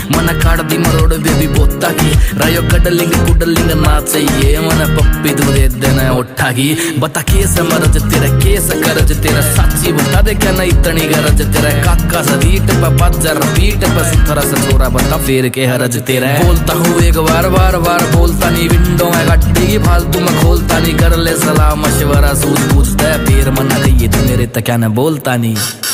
मन काट दी मरोड़ बेबी बोता की रायो कडलिंग कुडलिंग ना चाहिए मन पप्पी तू दे देना उठा की बता केस मरज तेरा केस करज तेरा साची बता दे क्या नहीं इतनी गरज तेरा काका सदीट पर बजर पीट पर थोड़ा सा छोरा बता फेर के हरज तेरा बोलता हूँ एक बार बार बार बोलता नहीं विंडो में गड्डी की फालतू में खोलता नहीं कर ले सलाह मशवरा सूझ पूछता है फिर मना गई तो मेरे तक क्या न बोलता नहीं।